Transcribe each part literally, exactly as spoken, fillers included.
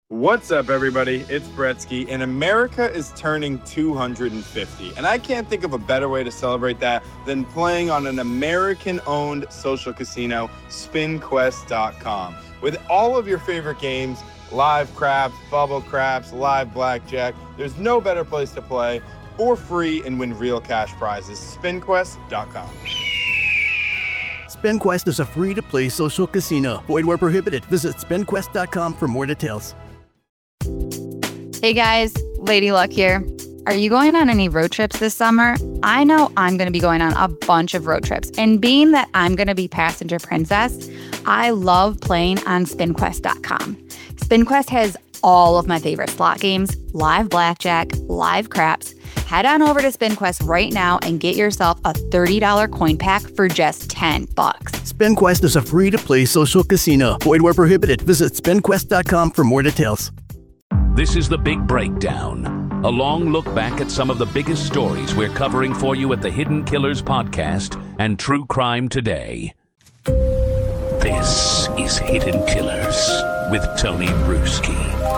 What's up, everybody? It's Bretsky, and America is turning two hundred fifty. And I can't think of a better way to celebrate that than playing on an American-owned social casino, spin quest dot com. With all of your favorite games, live craps, bubble craps, live blackjack, there's no better place to play for free and win real cash prizes. spin quest dot com. SpinQuest is a free-to-play social casino. Void where prohibited. Visit spin quest dot com for more details. Hey guys, Lady Luck here. Are you going on any road trips this summer? I know I'm going to be going on a bunch of road trips, and being that I'm going to be passenger princess, I love playing on spin quest dot com. SpinQuest has all of my favorite slot games, live blackjack, live craps. Head on over to SpinQuest right now and get yourself a thirty dollars coin pack for just ten bucks. SpinQuest is a free-to-play social casino. Void where prohibited. Visit spin quest dot com for more details. This is The Big Breakdown, a long look back at some of the biggest stories we're covering for you at the Hidden Killers podcast and True Crime Today. This is Hidden Killers with Tony Bruschi.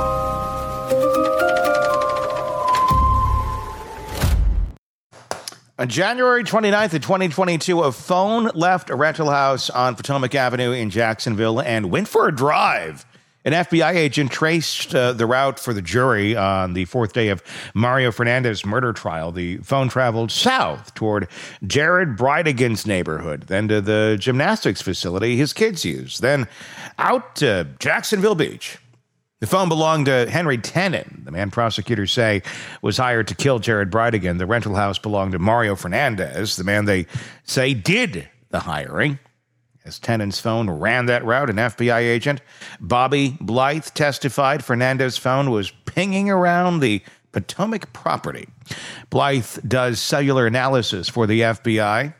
On January twenty-ninth of twenty twenty-two, a phone left a rental house on Potomac Avenue in Jacksonville and went for a drive. An F B I agent traced uh, the route for the jury on the fourth day of Mario Fernandez's murder trial. The phone traveled south toward Jared Bridegan's neighborhood, then to the gymnastics facility his kids use, then out to Jacksonville Beach. The phone belonged to Henry Tenen, the man prosecutors say was hired to kill Jared Bridegan. The rental house belonged to Mario Fernandez, the man they say did the hiring. As Tenen's phone ran that route, an F B I agent, Bobby Blythe, testified Fernandez's phone was pinging around the Potomac property. Blythe does cellular analysis for the F B I.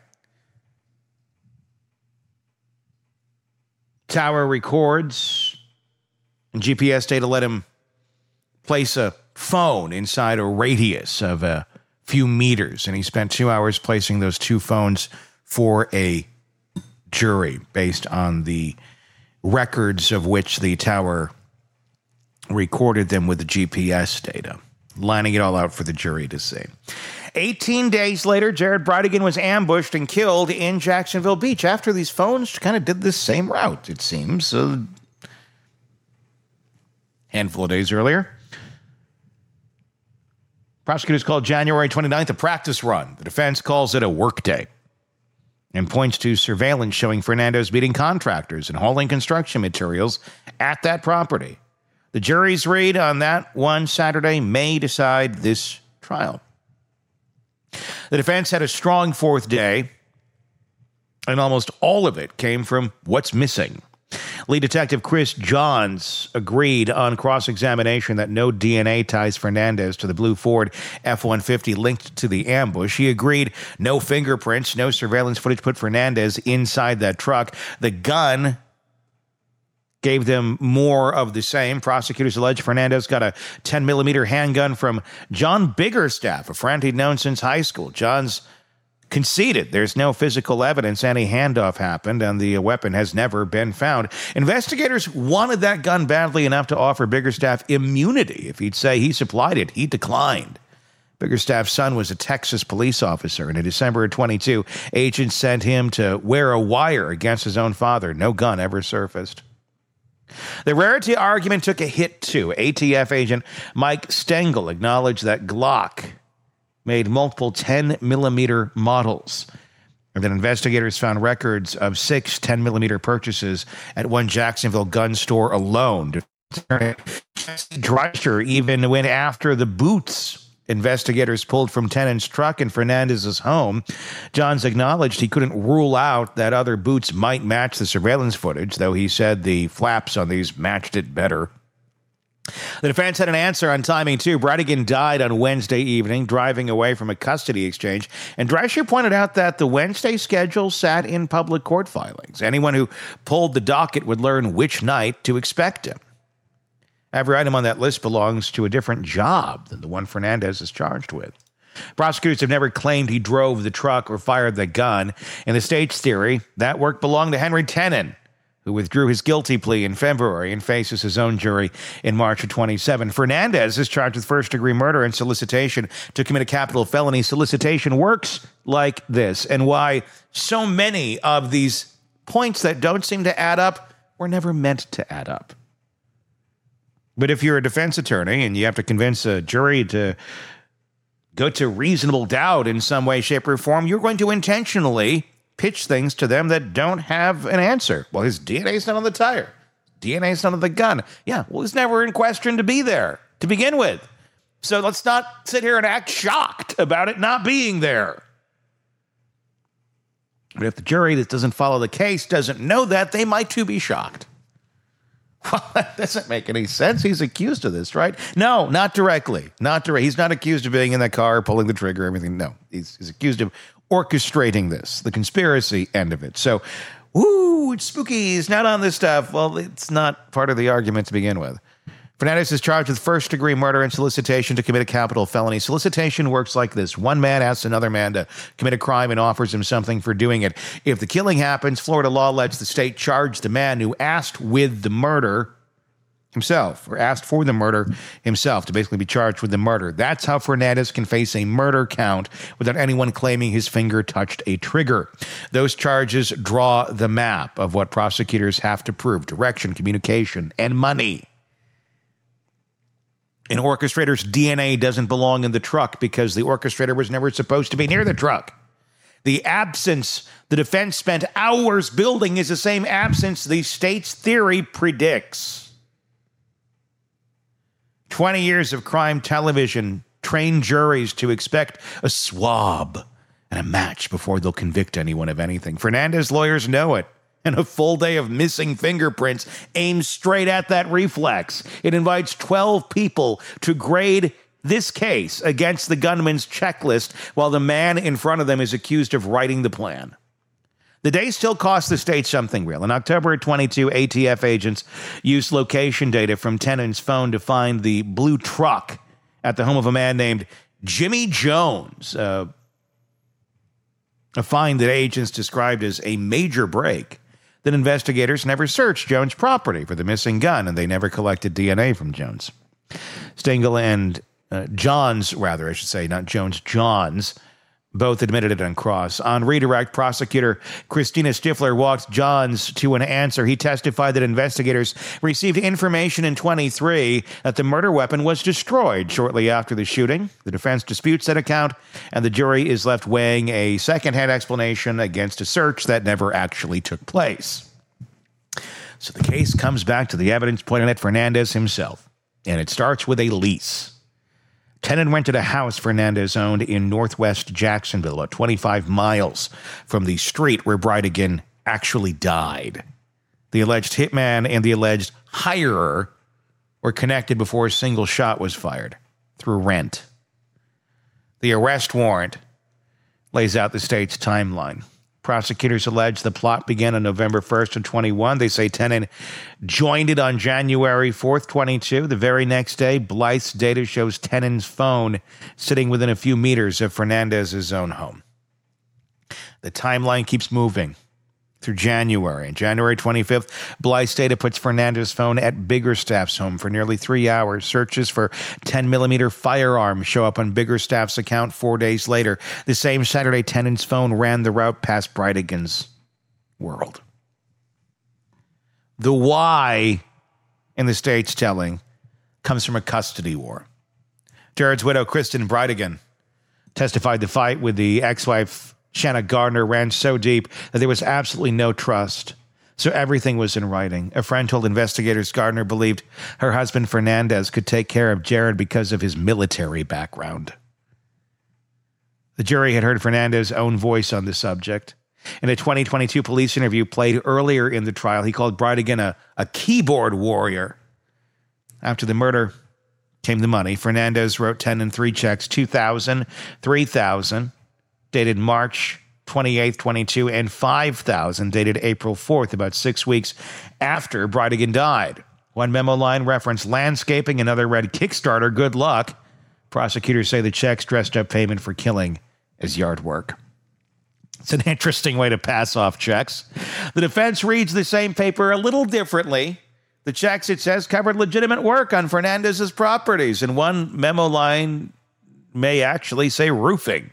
Tower records. G P S data let him place a phone inside a radius of a few meters, and he spent two hours placing those two phones for a jury based on the records of which the tower recorded them with the G P S data, lining it all out for the jury to see. eighteen days later, Jared Bridegan was ambushed and killed in Jacksonville Beach after these phones kind of did the same route, it seems. A handful of days earlier, prosecutors called January twenty-ninth a practice run. The defense calls it a work day and points to surveillance showing Fernandez meeting contractors and hauling construction materials at that property. The jury's read on that one Saturday may decide this trial. The defense had a strong fourth day, and almost all of it came from what's missing. Lead Detective Chris Johns agreed on cross-examination that no D N A ties Fernandez to the blue Ford F one fifty linked to the ambush. He agreed no fingerprints, no surveillance footage put Fernandez inside that truck. The gun gave them more of the same. Prosecutors allege Fernandez got a ten millimeter handgun from John Biggerstaff, a friend he'd known since high school. Johns conceded there's no physical evidence any handoff happened, and the weapon has never been found. Investigators wanted that gun badly enough to offer Biggerstaff immunity if he'd say he supplied it. He declined. Biggerstaff's son was a Texas police officer, and in December of twenty-two, agents sent him to wear a wire against his own father. No gun ever surfaced. The rarity argument took a hit, too. A T F agent Mike Stengel acknowledged that Glock made multiple ten millimeter models, and then investigators found records of six ten millimeter purchases at one Jacksonville gun store alone. Dreicher even went after the boots investigators pulled from Tenen's truck in Fernandez's home. Johns acknowledged he couldn't rule out that other boots might match the surveillance footage, though he said the flaps on these matched it better. The defense had an answer on timing, too. Bridegan died on Wednesday evening, driving away from a custody exchange. And Dreicher pointed out that the Wednesday schedule sat in public court filings. Anyone who pulled the docket would learn which night to expect him. Every item on that list belongs to a different job than the one Fernandez is charged with. Prosecutors have never claimed he drove the truck or fired the gun. In the state's theory, that work belonged to Henry Tenen, who withdrew his guilty plea in February and faces his own jury in March of twenty-seven. Fernandez is charged with first-degree murder and solicitation to commit a capital felony. Solicitation works like this, and why so many of these points that don't seem to add up were never meant to add up. But if you're a defense attorney and you have to convince a jury to go to reasonable doubt in some way, shape, or form, you're going to intentionally pitch things to them that don't have an answer. Well, his D N A's not on the tire. D N A's not on the gun. Yeah, well, it's never in question to be there to begin with. So let's not sit here and act shocked about it not being there. But if the jury that doesn't follow the case doesn't know that, they might too be shocked. Well, that doesn't make any sense. He's accused of this, right? No, not directly. Not directly. He's not accused of being in that car, pulling the trigger, everything. No, he's, he's accused of orchestrating this, the conspiracy end of it. So, woo, it's spooky. He's not on this stuff. Well, it's not part of the argument to begin with. Fernandez is charged with first-degree murder and solicitation to commit a capital felony. Solicitation works like this. One man asks another man to commit a crime and offers him something for doing it. If the killing happens, Florida law lets the state charge the man who asked with the murder himself, or asked for the murder himself, to basically be charged with the murder. That's how Fernandez can face a murder count without anyone claiming his finger touched a trigger. Those charges draw the map of what prosecutors have to prove: direction, communication, and money. An orchestrator's D N A doesn't belong in the truck because the orchestrator was never supposed to be near the truck. The absence the defense spent hours building is the same absence the state's theory predicts. twenty years of crime television train juries to expect a swab and a match before they'll convict anyone of anything. Fernandez lawyers know it. And a full day of missing fingerprints aims straight at that reflex. It invites twelve people to grade this case against the gunman's checklist while the man in front of them is accused of writing the plan. The day still costs the state something real. In October of twenty-two, A T F agents used location data from Tennant's phone to find the blue truck at the home of a man named Jimmy Jones, uh, a find that agents described as a major break. That investigators never searched Jones' property for the missing gun, and they never collected D N A from Jones. Stengel and uh, Johns, rather, I should say, not Jones, Johns, both admitted it on cross. On redirect, prosecutor Christina Stifler walked Johns to an answer. He testified that investigators received information in twenty-three that the murder weapon was destroyed shortly after the shooting. The defense disputes that account, and the jury is left weighing a secondhand explanation against a search that never actually took place. So the case comes back to the evidence pointing at Fernandez himself, and it starts with a lease. Tennant rented a house Fernandez owned in northwest Jacksonville, about twenty-five miles from the street where Bridegan actually died. The alleged hitman and the alleged hirer were connected before a single shot was fired through rent. The arrest warrant lays out the state's timeline. Prosecutors allege the plot began on November first of twenty-one. They say Tennant joined it on January fourth, twenty-two. The very next day, Blythe's data shows Tennant's phone sitting within a few meters of Fernandez's own home. The timeline keeps moving through January. On January twenty-fifth, Blythe's data puts Fernandez's phone at Biggerstaff's home for nearly three hours. Searches for ten millimeter firearms show up on Biggerstaff's account four days later. The same Saturday, Tennant's phone ran the route past Bridegan's world. The why in the state's telling comes from a custody war. Jared's widow, Kristen Bridegan, testified the fight with the ex-wife Shanna Gardner ran so deep that there was absolutely no trust. So everything was in writing. A friend told investigators Gardner believed her husband Fernandez could take care of Jared because of his military background. The jury had heard Fernandez's own voice on the subject. In a twenty twenty-two police interview played earlier in the trial, he called Bridegan a, a keyboard warrior. After the murder came the money. Fernandez wrote ten and three checks, two thousand dollars, three thousand dollars, dated March twenty-eighth, twenty-two, and five thousand dollars dated April fourth, about six weeks after Bridegan died. One memo line referenced landscaping, another read Kickstarter, good luck. Prosecutors say the checks dressed up payment for killing as yard work. It's an interesting way to pass off checks. The defense reads the same paper a little differently. The checks, it says, covered legitimate work on Fernandez's properties, and one memo line may actually say roofing.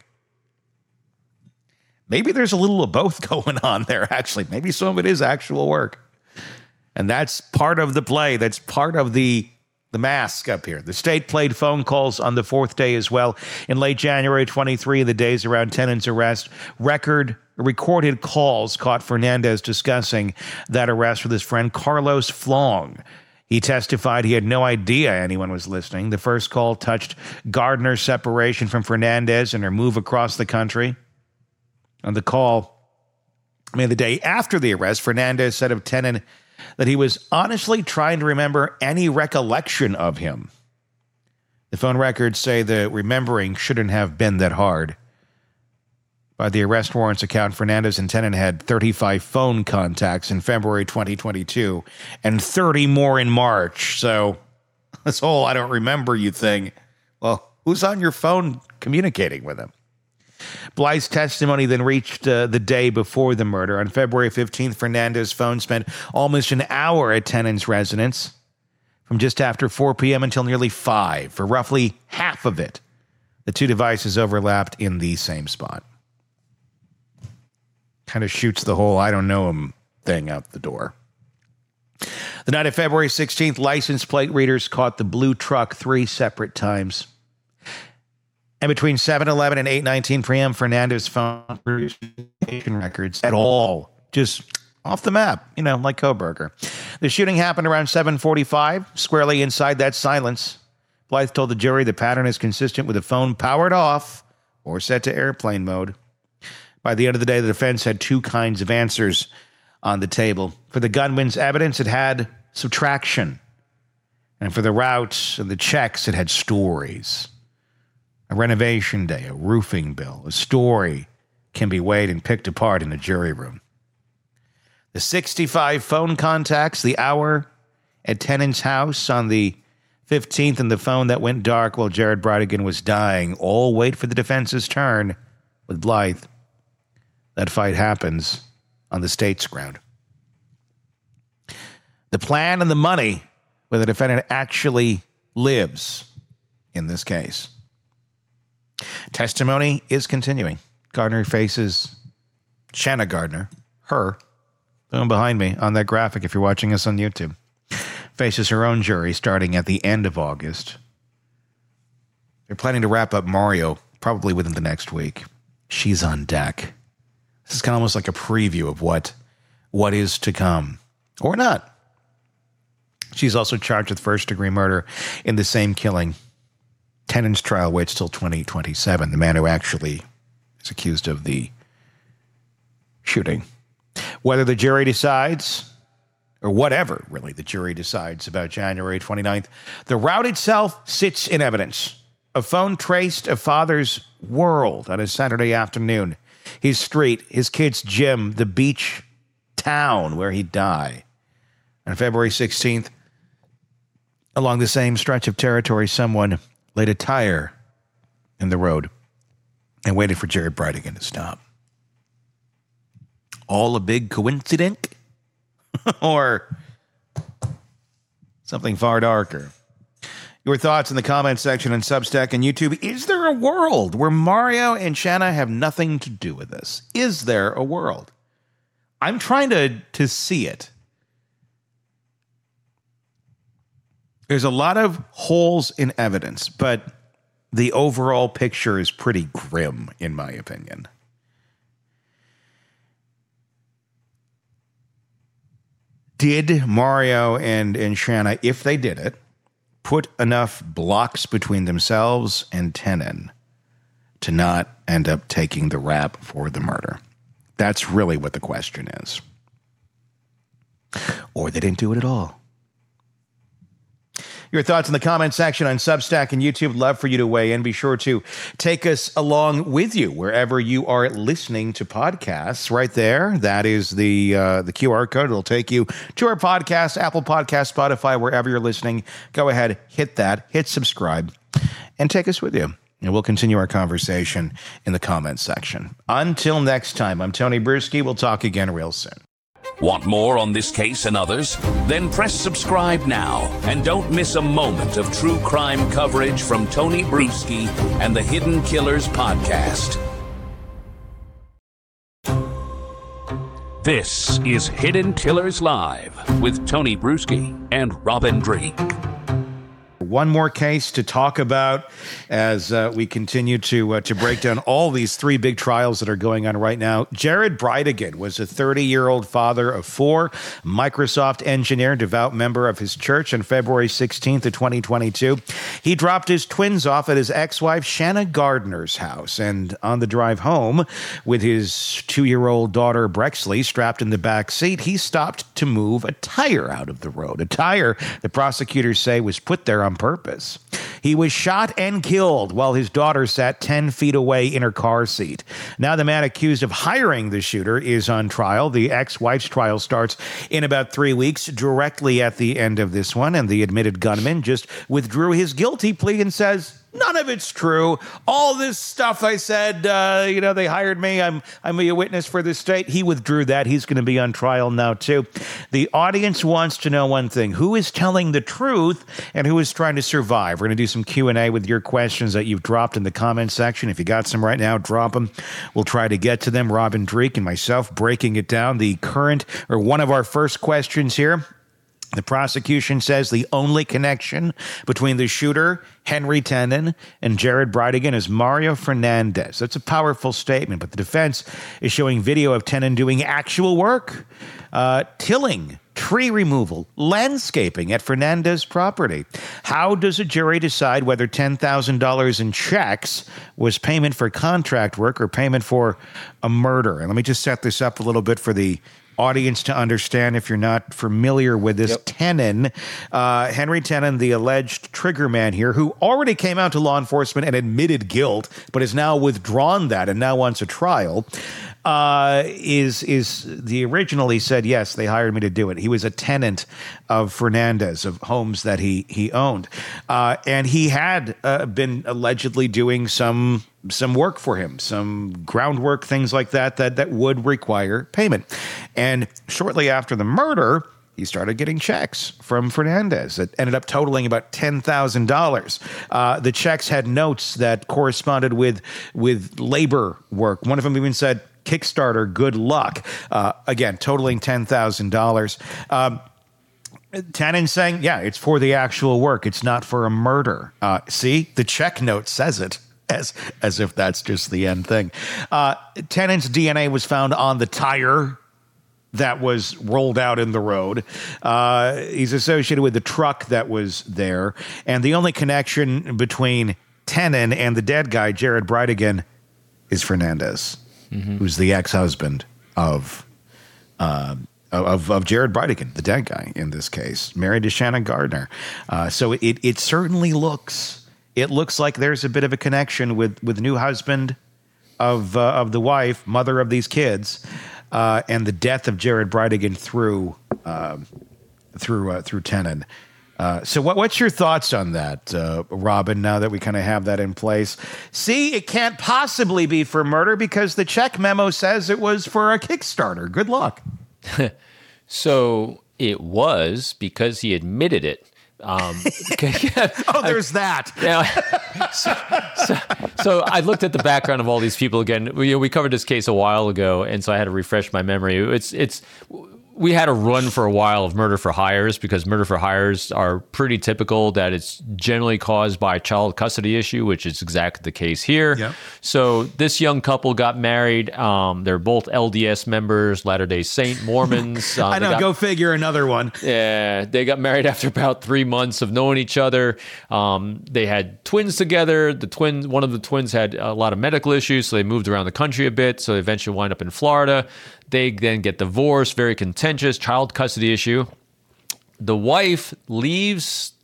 Maybe there's a little of both going on there, actually. Maybe some of it is actual work. And that's part of the play. That's part of the, the mask up here. The state played phone calls on the fourth day as well. In late January twenty-three, the days around Tenon's arrest, record recorded calls caught Fernandez discussing that arrest with his friend Carlos Flong. He testified he had no idea anyone was listening. The first call touched Gardner's separation from Fernandez and her move across the country. On the call, I mean, the day after the arrest, Fernandez said of Tenon that he was honestly trying to remember any recollection of him. The phone records say the remembering shouldn't have been that hard. By the arrest warrant's account, Fernandez and Tenon had thirty-five phone contacts in February twenty twenty-two and thirty more in March. So this whole I don't remember you thing, well, who's on your phone communicating with him? Blythe's testimony then reached uh, the day before the murder. On February fifteenth, Fernandez's phone spent almost an hour at Tenon's residence from just after four p.m. until nearly five. For roughly half of it, the two devices overlapped in the same spot. Kind of shoots the whole I don't know him thing out the door. The night of February sixteenth, license plate readers caught the blue truck three separate times. And between seven eleven and eight nineteen p.m., Fernandez found records at all. Just off the map, you know, like Kohberger. The shooting happened around seven forty-five, squarely inside that silence. Blythe told the jury the pattern is consistent with the phone powered off or set to airplane mode. By the end of the day, the defense had two kinds of answers on the table. For the gunman's evidence, it had subtraction. And for the routes and the checks, it had stories. A renovation day, a roofing bill, a story can be weighed and picked apart in a jury room. The sixty-five phone contacts, the hour at Tenon's house on the fifteenth, and the phone that went dark while Jared Bridegan was dying, all wait for the defense's turn with Blythe. That fight happens on the state's ground. The plan and the money where the defendant actually lives in this case. Testimony is continuing. Gardner faces Shanna Gardner, her, the one behind me on that graphic if you're watching us on YouTube, faces her own jury starting at the end of August. They're planning to wrap up Mario probably within the next week. She's on deck. This is kind of almost like a preview of what, what is to come, or not. She's also charged with first-degree murder in the same killing. Tenon's trial waits till twenty twenty-seven. The man who actually is accused of the shooting. Whether the jury decides, or whatever, really, the jury decides about January twenty-ninth, the route itself sits in evidence. A phone traced a father's world on a Saturday afternoon. His street, his kid's gym, the beach town where he'd die. On February sixteenth, along the same stretch of territory, someone laid a tire in the road and waited for Jared Bridegan to stop. All a big coincidence? Or something far darker? Your thoughts in the comments section on Substack and YouTube. Is there a world where Mario and Shanna have nothing to do with this? Is there a world? I'm trying to, to see it. There's a lot of holes in evidence, but the overall picture is pretty grim, in my opinion. Did Mario and, and Shanna, if they did it, put enough blocks between themselves and Tenon to not end up taking the rap for the murder? That's really what the question is. Or they didn't do it at all. Your thoughts in the comment section on Substack and YouTube. Love for you to weigh in. Be sure to take us along with you wherever you are listening to podcasts. Right there, that is the uh, the Q R code. It'll take you to our podcast, Apple Podcast, Spotify, wherever you're listening. Go ahead, hit that, hit subscribe, and take us with you. And we'll continue our conversation in the comments section. Until next time, I'm Tony Bruschi. We'll talk again real soon. Want more on this case and others? Then press subscribe now and don't miss a moment of true crime coverage from Tony Bruschi and the Hidden Killers podcast. This is Hidden Killers Live with Tony Bruschi and Robin Dreeke. One more case to talk about as uh, we continue to uh, to break down all these three big trials that are going on right now. Jared Bridegan was a thirty-year-old father of four, Microsoft engineer, devout member of his church. On February sixteenth of twenty twenty-two, he dropped his twins off at his ex-wife Shanna Gardner's house. And on the drive home with his two-year-old daughter Brexley strapped in the back seat, he stopped to move a tire out of the road. A tire the prosecutors say was put there on purpose. He was shot and killed while his daughter sat ten feet away in her car seat. Now the man accused of hiring the shooter is on trial. The ex-wife's trial starts in about three weeks, directly at the end of this one, and the admitted gunman just withdrew his guilty plea and says, none of it's true. All this stuff I said, uh, you know, they hired me. I'm I'm a witness for the state. He withdrew that. He's going to be on trial now, too. The audience wants to know one thing. Who is telling the truth and who is trying to survive? We're going to do some Q and A with your questions that you've dropped in the comment section. If you got some right now, drop them. We'll try to get to them. Robin Dreeke and myself breaking it down. The current, or one of our first questions here. The prosecution says the only connection between the shooter, Henry Tenen, and Jared Bridegan is Mario Fernandez. That's a powerful statement, but the defense is showing video of Tenen doing actual work, uh, tilling, tree removal, landscaping at Fernandez property. How does a jury decide whether ten thousand dollars in checks was payment for contract work or payment for a murder? And let me just set this up a little bit for the audience to understand if you're not familiar with this. Yep. Tenen, uh, Henry Tenen, the alleged trigger man here, who already came out to law enforcement and admitted guilt, but has now withdrawn that and now wants a trial, uh, is is the originally said, yes, they hired me to do it. He was a tenant of Fernandez, of homes that he, he owned. Uh, and he had uh, been allegedly doing some some work for him, some groundwork, things like that, that, that would require payment. And shortly after the murder, he started getting checks from Fernandez that ended up totaling about ten thousand dollars. Uh, the checks had notes that corresponded with, with labor work. One of them even said, Kickstarter, good luck. Uh, again, totaling ten thousand dollars. Um, Tenen saying, yeah, it's for the actual work. It's not for a murder. Uh, see, the check note says it. As as if that's just the end thing. Uh, Tenen's D N A was found on the tire that was rolled out in the road. Uh, he's associated with the truck that was there. And the only connection between Tenen and the dead guy, Jared Bridegan, is Fernandez, mm-hmm. who's the ex-husband of, uh, of of Jared Bridegan, the dead guy in this case, married to Shanna Gardner. Uh, so it it certainly looks... It looks like there's a bit of a connection with, with new husband of uh, of the wife, mother of these kids, uh, and the death of Jared Bridegan through uh, through uh, through Tenen. Uh, so what what's your thoughts on that, uh, Robin? Now that we kind of have that in place, see, it can't possibly be for murder because the check memo says it was for a Kickstarter. Good luck. So it was because he admitted it. Um, oh, there's that. Yeah. so, so, so I looked at the background of all these people again. We, we covered this case a while ago, and so I had to refresh my memory. It's it's. We had a run for a while of murder for hires because murder for hires are pretty typical that it's generally caused by a child custody issue, which is exactly the case here. Yep. So this young couple got married. Um, they're both L D S members, Latter-day Saint Mormons. Uh, I know, got, go figure another one. Yeah, they got married after about three months of knowing each other. Um, they had twins together. The twin, one of the twins had a lot of medical issues, so they moved around the country a bit. So they eventually wind up in Florida. They then get divorced, very contentious, child custody issue. The wife leaves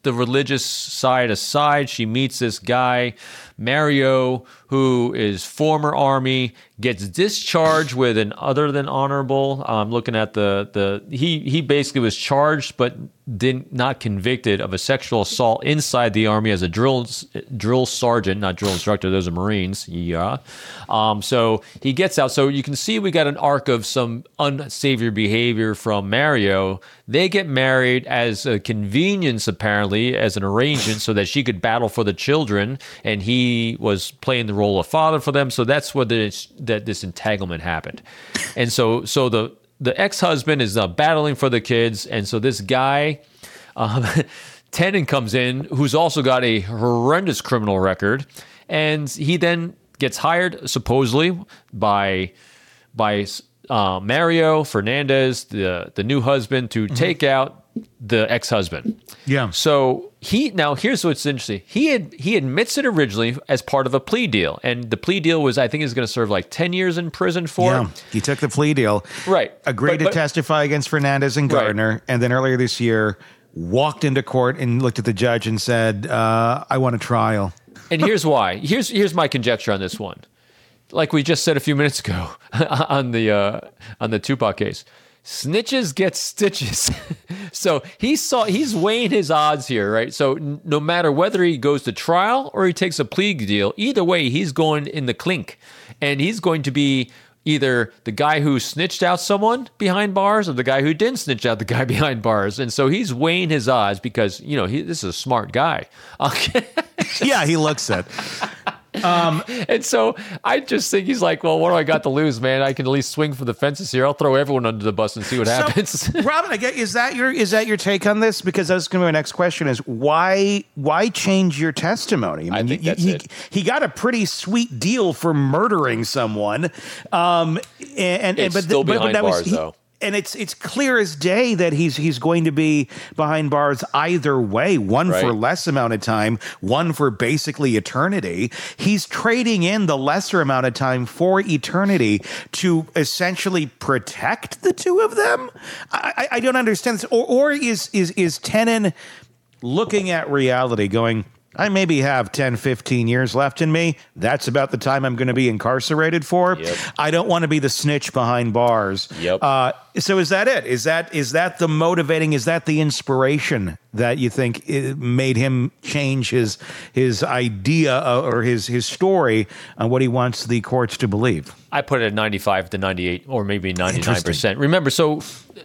the religious side aside, she meets this guy, Mario, who is former Army, gets discharged with an other than honorable. I'm looking at the the he he basically was charged but did not convicted of a sexual assault inside the Army as a drill drill sergeant, not drill instructor. Those are Marines. Yeah. Um, so he gets out. So you can see we got an arc of some unsavory behavior from Mario. They get married as a convenience, apparently, as an arrangement so that she could battle for the children, and he was playing the role of father for them. So that's where this, that this entanglement happened. And so so the the ex-husband is uh, battling for the kids, and so this guy, um, Tennant, comes in, who's also got a horrendous criminal record, and he then gets hired supposedly by by uh, Mario Fernandez, the the new husband, to mm-hmm. take out the ex-husband. Yeah. So he now here's what's interesting. He had he admits it originally as part of a plea deal, and the plea deal was I think he's going to serve like ten years in prison for. Yeah. He took the plea deal. Right. Agreed but, but, to testify against Fernandez and Gardner, right. and then earlier this year walked into court and looked at the judge and said, uh, "I want a trial." And here's why. Here's here's my conjecture on this one. Like we just said a few minutes ago on the uh, on the Tupac case. Snitches get stitches. So he saw he's weighing his odds here, right? So n- no matter whether he goes to trial or he takes a plea deal, either way, he's going in the clink. And he's going to be either the guy who snitched out someone behind bars or the guy who didn't snitch out the guy behind bars. And so he's weighing his odds because, you know, he, this is a smart guy. Okay. Yeah, he looks it. Um, and so I just think he's like, well, what do I got to lose, man? I can at least swing for the fences here. I'll throw everyone under the bus and see what happens. So, Robin, I get, is that your is that your take on this? Because that's going to be my next question: is why why change your testimony? I, mean, I think you, that's he, it. He got a pretty sweet deal for murdering someone, um, and, and it's but still but, behind but that bars was, he, though. And it's it's clear as day that he's he's going to be behind bars either way, one right. for less amount of time, one for basically eternity. He's trading in the lesser amount of time for eternity to essentially protect the two of them. I, I, I don't understand this. Or, or is is is Tennant looking at reality going, I maybe have ten, fifteen years left in me. That's about the time I'm going to be incarcerated for. Yep. I don't want to be the snitch behind bars. Yep. Uh, so is that it? Is that is that the motivating? Is that the inspiration that you think it made him change his his idea uh, or his his story on what he wants the courts to believe? I put it at ninety-five to ninety-eight, or maybe ninety-nine percent. Remember, so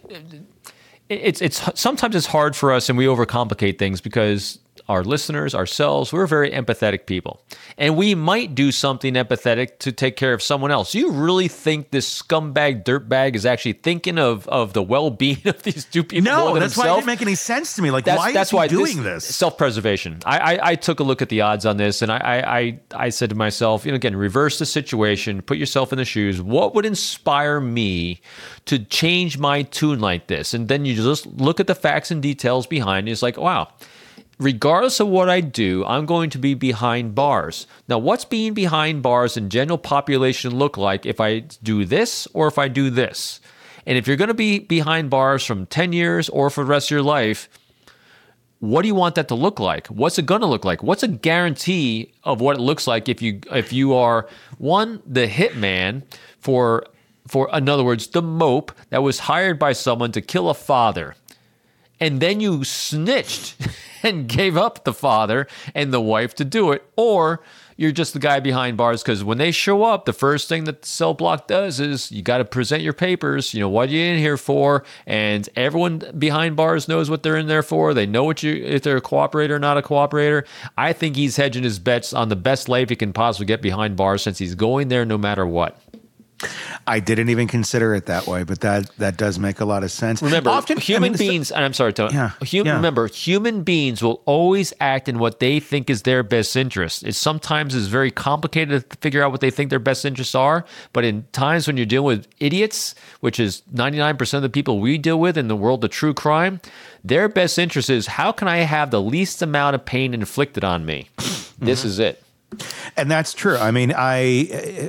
it's it's sometimes it's hard for us, and we overcomplicate things because our listeners, ourselves, we're very empathetic people. And we might do something empathetic to take care of someone else. You really think this scumbag dirtbag is actually thinking of, of the well-being of these two people? No, more than that's himself? why it didn't make any sense to me. Like, that's, why that's is he why doing this? this? Self-preservation. I, I, I took a look at the odds on this, and I, I, I, I said to myself, you know, again, reverse the situation, put yourself in the shoes. What would inspire me to change my tune like this? And then you just look at the facts and details behind it. It's like, wow. Regardless of what I do, I'm going to be behind bars. Now, what's being behind bars in general population look like if I do this or if I do this? And if you're going to be behind bars from ten years or for the rest of your life, what do you want that to look like? What's it going to look like? What's a guarantee of what it looks like if you if you are, one, the hitman for, for in other words, the mope that was hired by someone to kill a father, and then you snitched and gave up the father and the wife to do it, or you're just the guy behind bars because when they show up, the first thing that the cell block does is you got to present your papers. You know, what are you in here for? And everyone behind bars knows what they're in there for. They know what you if they're a cooperator or not a cooperator. I think he's hedging his bets on the best life he can possibly get behind bars since he's going there no matter what. I didn't even consider it that way, but that that does make a lot of sense. Remember, Often, human I mean, beings, and I'm sorry, Tony, yeah, hum, yeah. remember, human beings will always act in what they think is their best interest. It sometimes is very complicated to figure out what they think their best interests are, but in times when you're dealing with idiots, which is ninety-nine percent of the people we deal with in the world of true crime, their best interest is how can I have the least amount of pain inflicted on me? This mm-hmm. is it. And that's true. I mean, I,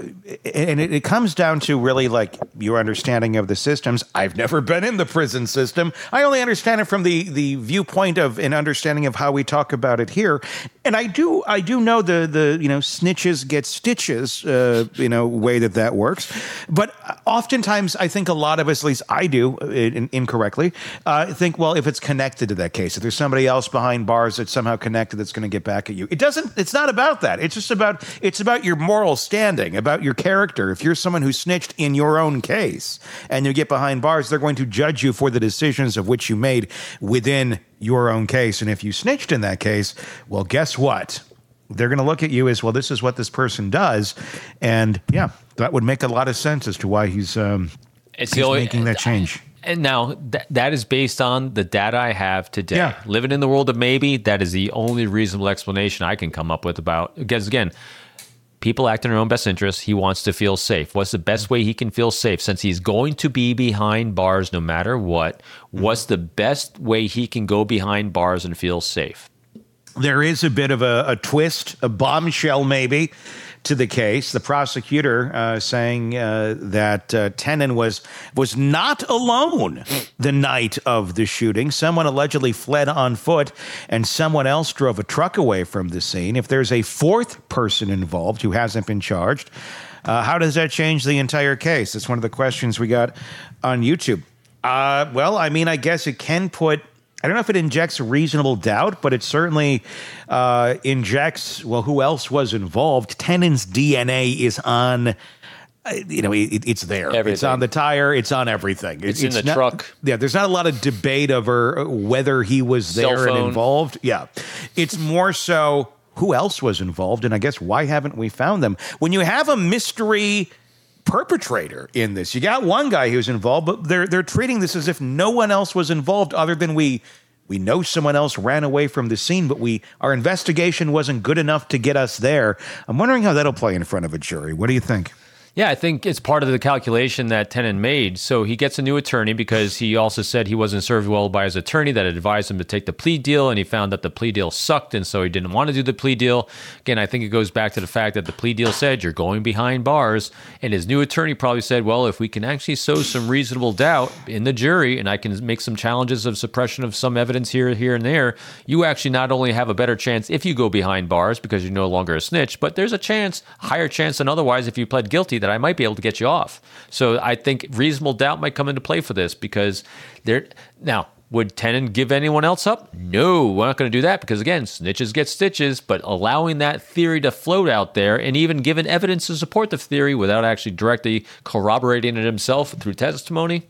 and it, it comes down to really like your understanding of the systems. I've never been in the prison system. I only understand it from the, the viewpoint of an understanding of how we talk about it here. And I do, I do know the, the, you know, snitches get stitches, uh, you know, way that that works. But oftentimes I think a lot of us, at least I do in, incorrectly, uh, think, well, if it's connected to that case, if there's somebody else behind bars that's somehow connected, that's going to get back at you. It doesn't, it's not about that. It's just about, it's about your moral standing, about your character. If you're someone who snitched in your own case and you get behind bars, they're going to judge you for the decisions of which you made within your own case. And if you snitched in that case, well, guess what? They're going to look at you as, well, this is what this person does. And yeah, that would make a lot of sense as to why he's, um, it's he's only, making that change. And now th- that is based on the data I have today. Yeah. Living in the world of maybe, that is the only reasonable explanation I can come up with about, because again, people act in their own best interest. He wants to feel safe. What's the best way he can feel safe? Since he's going to be behind bars no matter what, what's the best way he can go behind bars and feel safe? There is a bit of a, a twist, a bombshell maybe, to the case. The prosecutor uh, saying uh, that uh, Tenon was was not alone the night of the shooting. Someone allegedly fled on foot, and someone else drove a truck away from the scene. If there's a fourth person involved who hasn't been charged, uh, how does that change the entire case? That's one of the questions we got on YouTube. Uh, well, I mean, I guess it can put, I don't know if it injects reasonable doubt, but it certainly uh, injects, well, who else was involved? Tenon's D N A is on, uh, you know, it, it's there. Everything. It's on the tire. It's on everything. It's, it's in the not, truck. Yeah, there's not a lot of debate over whether he was Cell there and phone. involved. Yeah. It's more so who else was involved, and I guess why haven't we found them? When you have a mystery perpetrator in this, you got one guy who's involved, but they're they're treating this as if no one else was involved other than we we know someone else ran away from the scene, but we our investigation wasn't good enough to get us there. I'm wondering how that'll play in front of a jury. What do you think? Yeah, I think it's part of the calculation that Tenon made. So he gets a new attorney because he also said he wasn't served well by his attorney that advised him to take the plea deal, and he found that the plea deal sucked, and so he didn't want to do the plea deal. Again, I think it goes back to the fact that the plea deal said you're going behind bars, and his new attorney probably said, well, if we can actually sow some reasonable doubt in the jury, and I can make some challenges of suppression of some evidence here, here, and there, you actually not only have a better chance if you go behind bars because you're no longer a snitch, but there's a chance, higher chance than otherwise if you pled guilty, that I might be able to get you off. So I think reasonable doubt might come into play for this because there. Now, would Tenon give anyone else up? No, we're not going to do that because, again, snitches get stitches, but allowing that theory to float out there and even giving evidence to support the theory without actually directly corroborating it himself through testimony,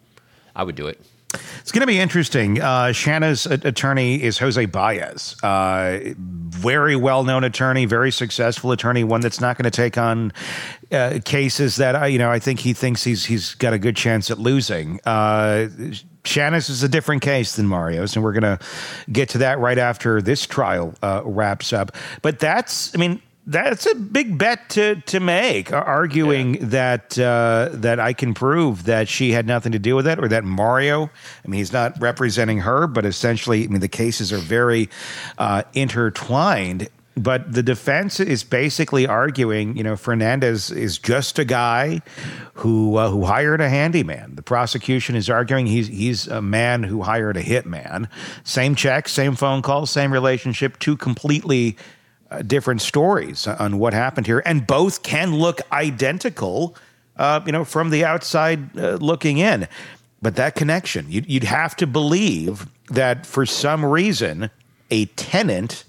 I would do it. It's going to be interesting. Uh, Shanna's attorney is Jose Baez, uh, very well-known attorney, very successful attorney, one that's not going to take on uh, cases that I, you know, I think he thinks he's he's got a good chance at losing. Uh, Shanna's is a different case than Mario's, and we're going to get to that right after this trial uh, wraps up. But that's, I mean, that's a big bet to to make, arguing yeah. that uh, that I can prove that she had nothing to do with it, or that Mario, I mean, he's not representing her, but essentially, I mean, the cases are very uh, intertwined. But the defense is basically arguing, you know, Fernandez is just a guy who uh, who hired a handyman. The prosecution is arguing he's he's a man who hired a hitman. Same check, same phone call, same relationship, two completely Uh, different stories on what happened here, and both can look identical, uh, you know, from the outside uh, looking in. But that connection, you'd, you'd have to believe that for some reason, a tenant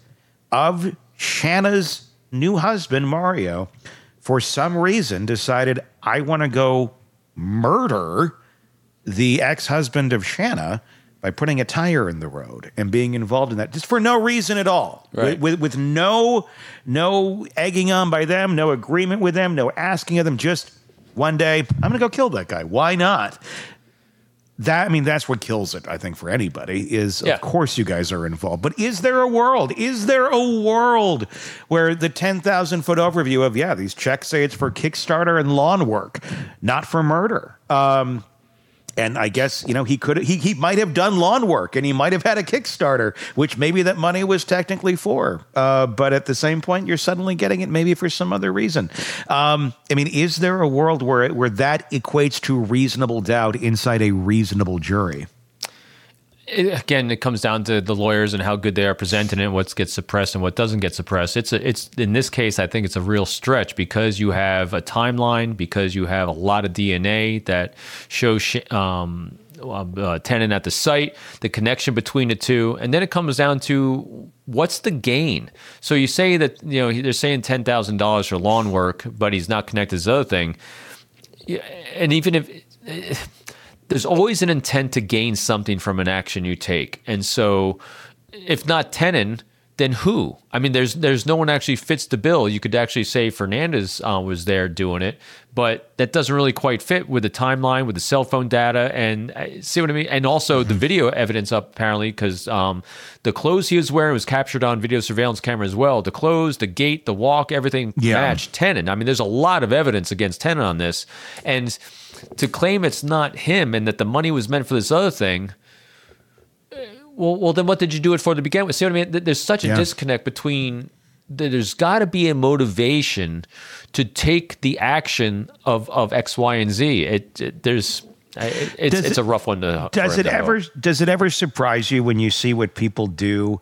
of Shanna's new husband, Mario, for some reason decided, I want to go murder the ex-husband of Shanna by putting a tire in the road and being involved in that, just for no reason at all, right. with, with with no no egging on by them, no agreement with them, no asking of them. Just one day, I'm going to go kill that guy. Why not? That I mean, that's what kills it. I think for anybody is, yeah. Of course, you guys are involved. But is there a world? Is there a world where the ten thousand foot overview of yeah, these checks say it's for Kickstarter and lawn work, not for murder? Um, and I guess, you know, he could he he might have done lawn work, and he might have had a Kickstarter, which maybe that money was technically for. Uh, but at the same point, you're suddenly getting it maybe for some other reason. Um, I mean, is there a world where where that equates to reasonable doubt inside a reasonable jury? It, again, it comes down to the lawyers and how good they are presenting it, what gets suppressed and what doesn't get suppressed. It's a, it's in this case, I think it's a real stretch because you have a timeline, because you have a lot of D N A that shows sh- um, uh, Tenon at the site, the connection between the two, and then it comes down to what's the gain. So you say that, you know, they're saying ten thousand dollars for lawn work, but he's not connected to the other thing, and even if. There's always an intent to gain something from an action you take. And so if not Tenon, then who? I mean, there's there's no one actually fits the bill. You could actually say Fernandez uh, was there doing it, but that doesn't really quite fit with the timeline, with the cell phone data, and uh, see what I mean? And also the video evidence up, apparently, because um, the clothes he was wearing was captured on video surveillance camera as well. The clothes, the gait, the walk, everything yeah. matched Tenon. I mean, there's a lot of evidence against Tenon on this. And to claim it's not him and that the money was meant for this other thing, well, well, then what did you do it for to begin with? See what I mean? There's such a yeah. disconnect between. There's got to be a motivation to take the action of, of X, Y, and Z. It, it there's it, it's it's it, a rough one to. Does it ever go. Does it ever surprise you when you see what people do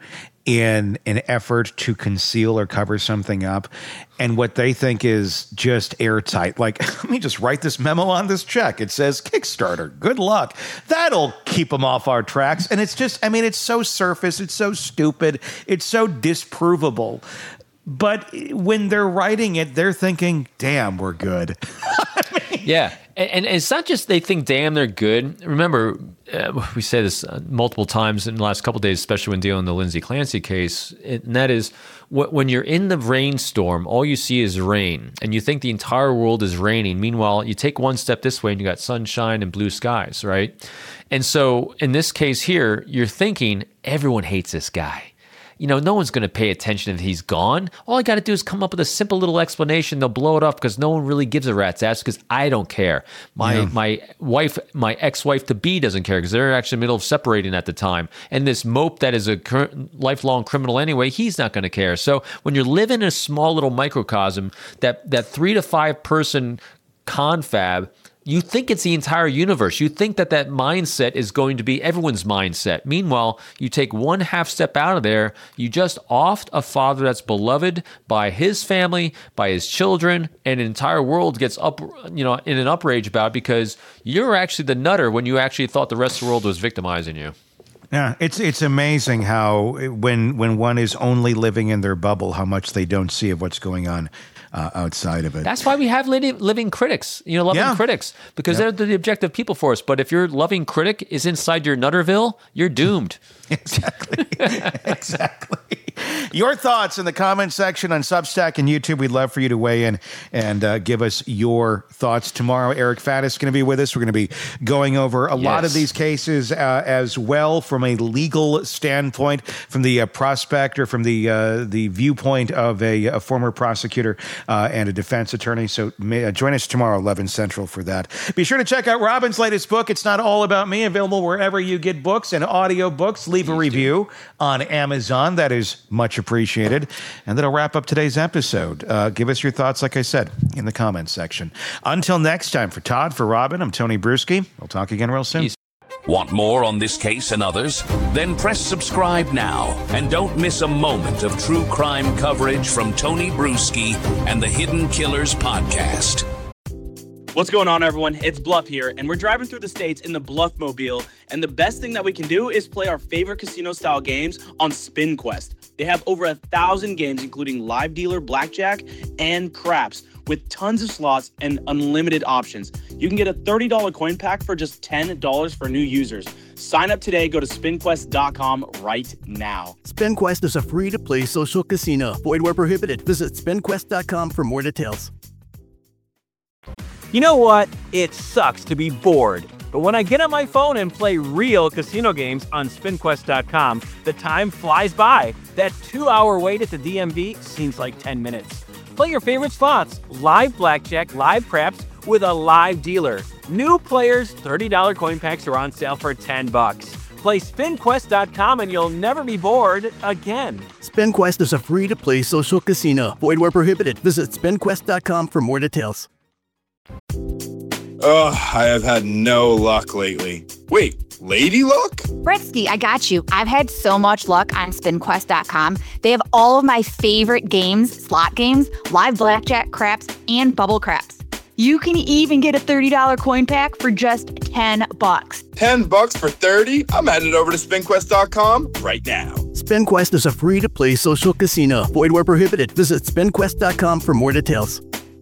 in an effort to conceal or cover something up, and what they think is just airtight? Like, let me just write this memo on this check. It says Kickstarter. Good luck. That'll keep them off our tracks. And it's just, I mean, it's so surface. It's so stupid. It's so disprovable. But when they're writing it, they're thinking, damn, we're good. I mean, yeah. And, and it's not just they think, damn, they're good. Remember, uh, we say this uh, multiple times in the last couple of days, especially when dealing with the Lindsay Clancy case, and that is wh- when you're in the rainstorm, all you see is rain, and you think the entire world is raining. Meanwhile, you take one step this way and you got sunshine and blue skies, right? And so in this case here, you're thinking, everyone hates this guy. You know, no one's going to pay attention if he's gone. All I got to do is come up with a simple little explanation. They'll blow it up because no one really gives a rat's ass because I don't care. My yeah. my wife, my ex-wife to be doesn't care because they're actually in the middle of separating at the time. And this mope that is a current, lifelong criminal anyway, he's not going to care. So when you're living in a small little microcosm, that, that three to five person confab, you think it's the entire universe. You think that that mindset is going to be everyone's mindset. Meanwhile, you take one half step out of there, you just offed a father that's beloved by his family, by his children, and an entire world gets up, you know, in an outrage about it because you're actually the nutter when you actually thought the rest of the world was victimizing you. Yeah, it's it's amazing how when when one is only living in their bubble, how much they don't see of what's going on Uh, outside of it. That's why we have li- living critics, you know, loving yeah. critics, because yep. they're the objective people for us. But if your loving critic is inside your Nutterville, you're doomed. Exactly. Exactly. Your thoughts in the comment section on Substack and YouTube. We'd love for you to weigh in and uh, give us your thoughts. Tomorrow, Eric Faddis is going to be with us. We're going to be going over a yes. lot of these cases uh, as well from a legal standpoint, from the uh, prospect or from the uh, the viewpoint of a, a former prosecutor uh, and a defense attorney. So may, uh, join us tomorrow, eleven Central, for that. Be sure to check out Robin's latest book, It's Not All About Me, available wherever you get books and audio books. Leave a review on Amazon. That is much appreciated. And that'll wrap up today's episode. Uh, give us your thoughts, like I said, in the comments section. Until next time, for Todd, for Robin, I'm Tony Bruschi. We'll talk again real soon. Want more on this case and others? Then press subscribe now and don't miss a moment of true crime coverage from Tony Bruschi and the Hidden Killers podcast. What's going on, everyone? It's Bluff here, and we're driving through the states in the Bluffmobile, and the best thing that we can do is play our favorite casino-style games on SpinQuest. They have over a thousand games, including live dealer blackjack and craps, with tons of slots and unlimited options. You can get a thirty dollars coin pack for just ten dollars for new users. Sign up today. Go to spin quest dot com right now. SpinQuest is a free-to-play social casino. Void where prohibited. Visit spin quest dot com for more details. You know what? It sucks to be bored. But when I get on my phone and play real casino games on spin quest dot com, the time flies by. That two-hour wait at the D M V seems like ten minutes. Play your favorite slots, live blackjack, live craps, with a live dealer. New players, thirty dollars coin packs are on sale for ten bucks. Play spin quest dot com and you'll never be bored again. SpinQuest is a free-to-play social casino. Void where prohibited. Visit spin quest dot com for more details. Ugh, I have had no luck lately. Wait, lady luck? Bretsky, I got you. I've had so much luck on spin quest dot com. They have all of my favorite games, slot games, live blackjack, craps, and bubble craps. You can even get a thirty dollars coin pack for just ten bucks. ten bucks for thirty? I'm headed over to spin quest dot com right now. SpinQuest is a free-to-play social casino. Void where prohibited. Visit spin quest dot com for more details.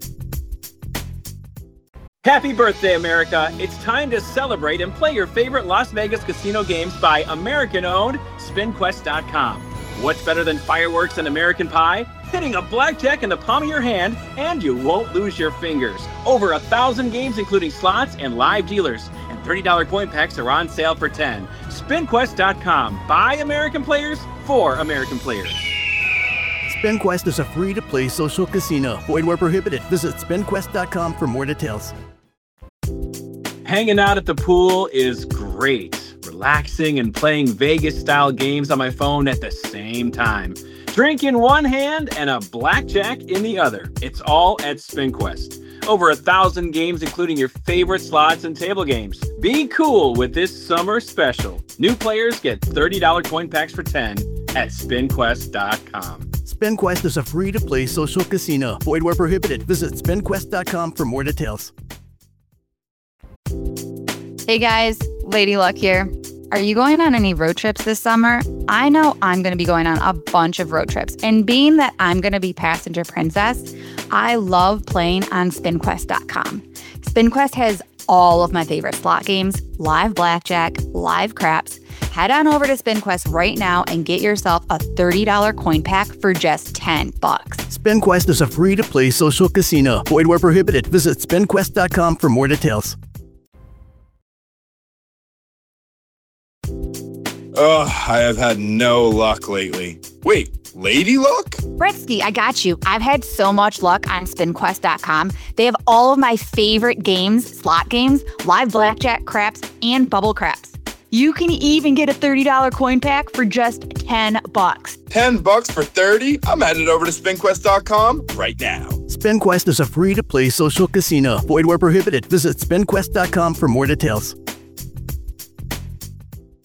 Happy birthday, America! It's time to celebrate and play your favorite Las Vegas casino games by American-owned spin quest dot com. What's better than fireworks and American pie? Hitting a blackjack in the palm of your hand, and you won't lose your fingers. Over a thousand games, including slots and live dealers, and thirty dollars coin packs are on sale for ten dollars. spin quest dot com. By American players, for American players. SpinQuest is a free-to-play social casino. Void where prohibited. Visit spin quest dot com for more details. Hanging out at the pool is great. Relaxing and playing Vegas-style games on my phone at the same time. Drink in one hand and a blackjack in the other. It's all at SpinQuest. Over a thousand games, including your favorite slots and table games. Be cool with this summer special. New players get thirty dollars coin packs for ten dollars at spin quest dot com. SpinQuest is a free-to-play social casino. Void where prohibited. Visit spin quest dot com for more details. Hey guys, Lady Luck here. Are you going on any road trips this summer? I know I'm going to be going on a bunch of road trips. And being that I'm going to be passenger princess, I love playing on spin quest dot com. SpinQuest has all of my favorite slot games, live blackjack, live craps. Head on over to SpinQuest right now and get yourself a thirty dollars coin pack for just ten bucks. SpinQuest is a free-to-play social casino. Void where prohibited. Visit spin quest dot com for more details. Ugh, I have had no luck lately. Wait, lady luck? Bretsky, I got you. I've had so much luck on spin quest dot com. They have all of my favorite games, slot games, live blackjack, craps, and bubble craps. You can even get a thirty dollars coin pack for just ten bucks. ten bucks for thirty? I'm headed over to spin quest dot com right now. SpinQuest is a free-to-play social casino. Void where prohibited. Visit spin quest dot com for more details.